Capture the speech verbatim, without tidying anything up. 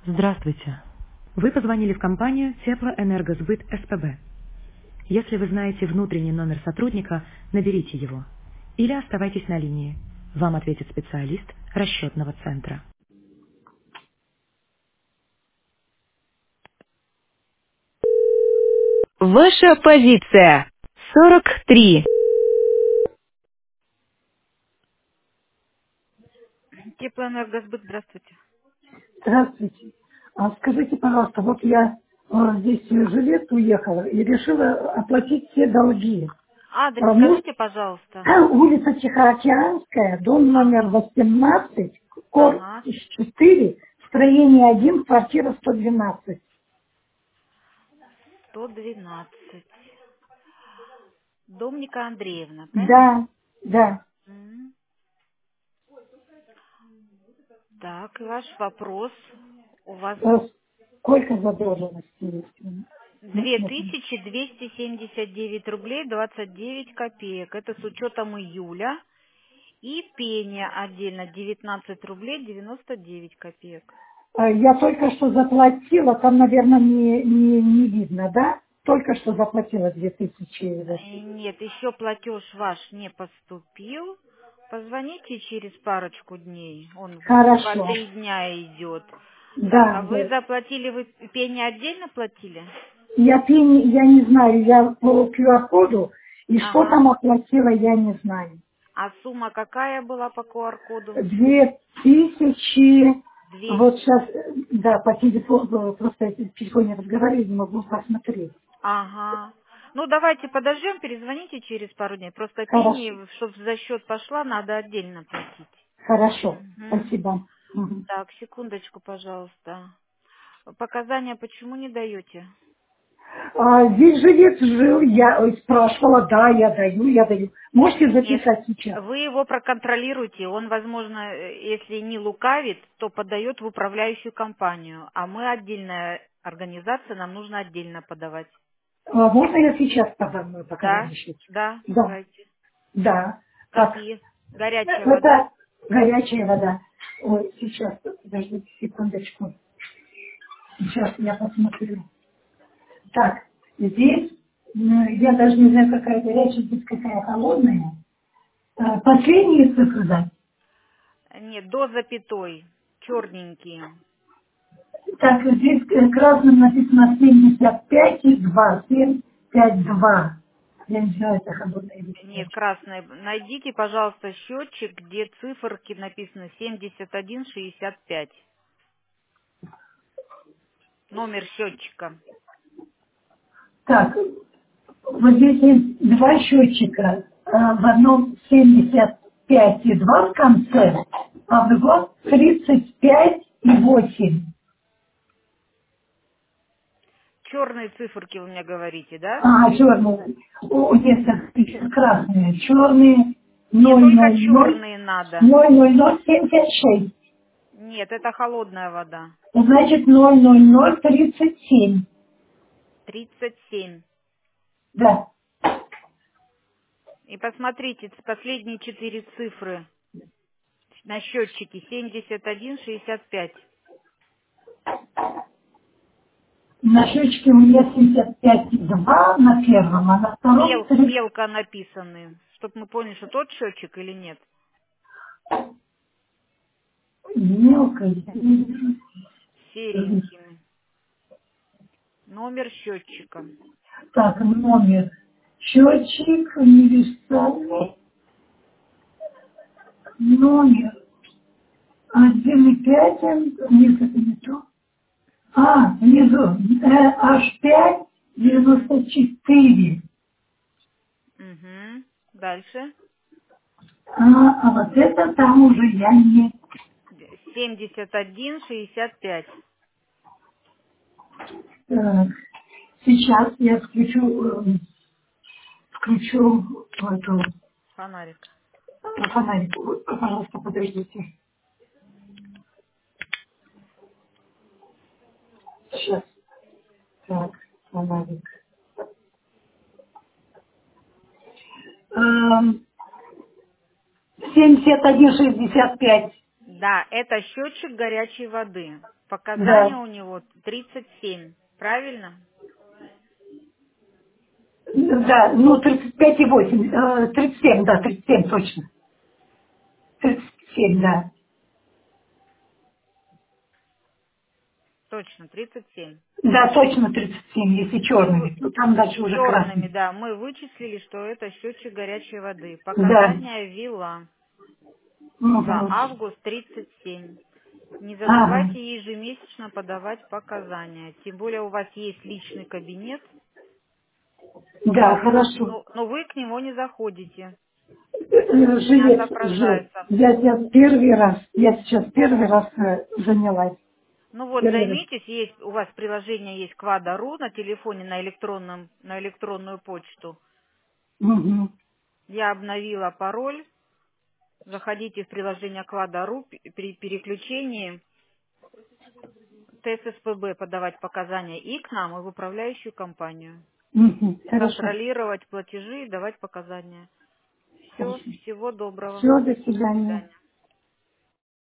Здравствуйте. Вы позвонили в компанию Теплоэнергосбыт СПБ. Если вы знаете внутренний номер сотрудника, наберите его. Или оставайтесь на линии. Вам ответит специалист расчетного центра. Ваша позиция. сорок три. Теплоэнергосбыт, здравствуйте. Здравствуйте. А скажите, пожалуйста, вот я э, здесь в Жилец уехала и решила оплатить все долги. Адрес А, ну, скажите, пожалуйста. улица Тихоокеанская, дом номер Ага. восемнадцать, корпус Ага. четыре, строение один, квартира сто двенадцать. сто двенадцать. Домника Андреевна, правильно? Да, да. М. Так, и ваш вопрос. У вас Э, Сколько задолженности есть? Нет, две нет, нет. тысячи двести семьдесят девять рублей двадцать девять копеек. Это с учетом июля. И пеня отдельно девятнадцать рублей девяносто девять копеек. Э, Я только что заплатила, там, наверное, не, не, не видно, да? Только что заплатила две тысячи. Э, Нет, еще платеж ваш не поступил. Позвоните через парочку дней. Он Хорошо. два-три дня идет. Так, а Да, вы да. заплатили, вы пени отдельно платили? Я пени, я не знаю, я по Q R-коду, и что Ага. там оплатила, я не знаю. А сумма какая была по Q R-коду? Две тысячи, Две. вот сейчас, да, по телефону, просто я в телефоне разговариваю, не могу посмотреть. Ага. Ну, давайте подождем, перезвоните через пару дней. Просто Хорошо, пени, чтобы за счет пошла, надо отдельно платить. хорошо, Мгм. спасибо. Мгм. Так, секундочку, пожалуйста. Показания почему не даете? А, здесь жилец жил, я ой, спрашивала, да, я даю, я даю. Можете Нет. записать сейчас? Вы его проконтролируете. Он, возможно, э, если не лукавит, то подает в управляющую компанию. А мы отдельная организация, нам нужно отдельно подавать. А, можно я сейчас подам мой Да? показания счет? Да, Да, давайте. да. Так, Какие? Горячая вода? это горячая вода. Ой, сейчас, подождите секундочку. Сейчас я посмотрю. Так, здесь, ну, я даже не знаю, какая горячая, здесь какая холодная. А, последние цифры, да. Нет, до запятой. Черненькие. Так, здесь э, красным написано семьдесят пять и два, семь, пять, два. Я не знаю, это холодная или Нет, горячая. красная. Найдите, пожалуйста, счетчик, где циферки написано семьдесят один шестьдесят пять. Номер счетчика. Так, вот здесь есть два счетчика. А, В одном семьдесят пять и два в конце, а в другом тридцать пять и восемь. Черные циферки вы мне говорите, да? А, черные. О, нет, так, еще красные. Черные Мне ноль только ноль ноль черные надо. ноль ноль ноль семьдесят шесть. Нет, это холодная вода. Значит, ноль ноль ноль тридцать семь. тридцать семь. Да. И посмотрите, ц- последние четыре цифры на счетчике семьдесят один шестьдесят пять. На счетчике у меня семьдесят пять и два на первом, а на втором Мел, тридцать. мелко написаны, чтобы мы поняли, что тот счетчик или нет. Мелко. Я не вижу. Серенькими. Номер счетчика. Так, номер. Счетчик универсальный. Номер один и пять. Нет, это не то. А, внизу. H пять Угу. девяносто четыре. Угу. Дальше. А, а вот это там уже я не... семьдесят один шестьдесят пять. Так, сейчас я включу, э, включу эту Фонарик. э, фонарик. Пожалуйста, подождите. Сейчас. Так, фонарик. Эм, семьдесят один шестьдесят пять. Да, это счетчик горячей воды. Показания Да. у него тридцать семь, правильно? Да, ну тридцать пять и восемь, э, тридцать семь, да, тридцать семь точно. тридцать семь, да. Точно, тридцать семь. Да, точно тридцать семь, если Мы вы... черными. Ну, там дальше уже черными, красный. да, мы вычислили, что это счетчик горячей воды. Да. Показания ввела за Угу. август тридцать семь. Не Ага. забывайте ежемесячно подавать показания. Тем более у вас есть личный кабинет, Да, хорошо. но, но вы к нему не заходите. Э, У меня Жилец, жил. отображается. Я сейчас первый раз, я сейчас первый раз э, занялась. Ну вот, Первый раз. займитесь, есть у вас приложение есть Квада.ру на телефоне, на электронном, на электронную почту. Угу. Я обновила пароль. Заходите в приложение Квада.ру, п- при переключении ТССПБ подавать показания и к нам, и в управляющую компанию. Угу. И Хорошо. контролировать платежи и давать показания. Все, Хорошо. всего доброго. Все, до До свидания. свидания.